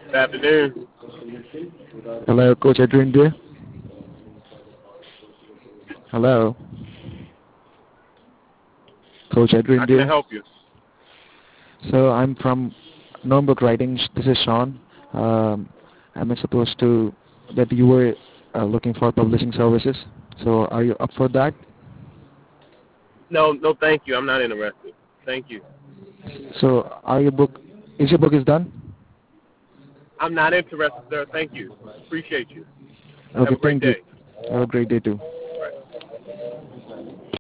Good afternoon. Hello, Coach Adrian there. Hello, Coach How Adrian can I there. help you? So I'm from Notebook Writings. This is Sean. Um, am I supposed to that you were looking for publishing services? So are you up for that? No, no, thank you. I'm not interested. Thank you. So are your book is your book is done? I'm not interested, sir. Thank you. Appreciate you. Have Okay, a great thank you. day. Have a great day too. All right.